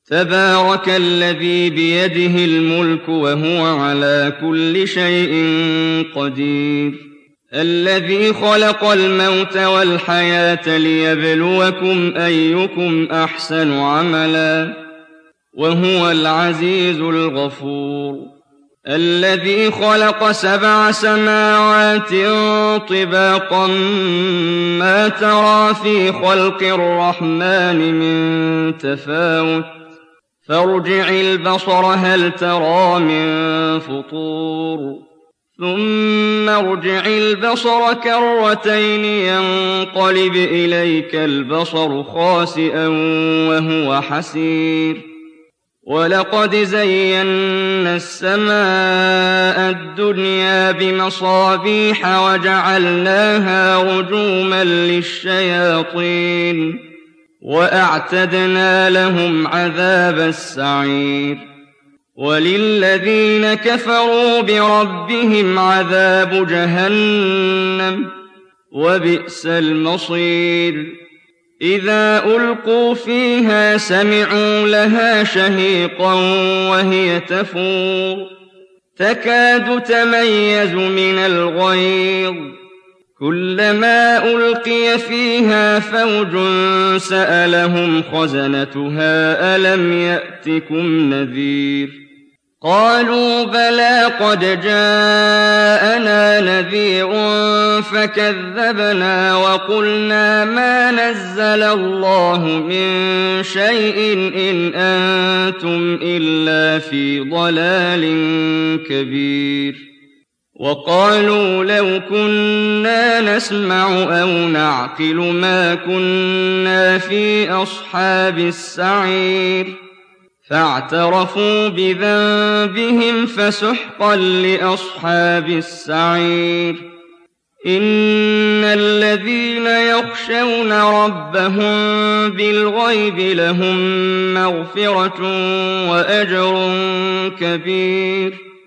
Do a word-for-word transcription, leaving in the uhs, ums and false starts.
تبارك الذي بيده الملك وهو على كل شيء قدير الذي خلق الموت والحياة ليبلوكم أيكم أحسن عملا وهو العزيز الغفور الذي خلق سبع سماوات طباقا ما ترى في خلق الرحمن من تفاوت فارجع البصر هل ترى من فطور ثم ارجع البصر كرتين ينقلب إليك البصر خاسئا وهو حسير ولقد زينا السماء الدنيا بمصابيح وجعلناها رجوما للشياطين وأعتدنا لهم عذاب السعير وللذين كفروا بربهم عذاب جهنم وبئس المصير إذا ألقوا فيها سمعوا لها شهيقا وهي تفور تكاد تميز من الغيظ كلما ألقي فيها فوج سألهم خزنتها ألم يأتكم نذير قالوا بلى قد جاءنا نذير فكذبنا وقلنا ما نزل الله من شيء إن أنتم إلا في ضلال كبير وقالوا لو كنا نسمع أو نعقل ما كنا في أصحاب السعير فاعترفوا بذنبهم فسحقا لأصحاب السعير إن الذين يخشون ربهم بالغيب لهم مغفرة وأجر كبير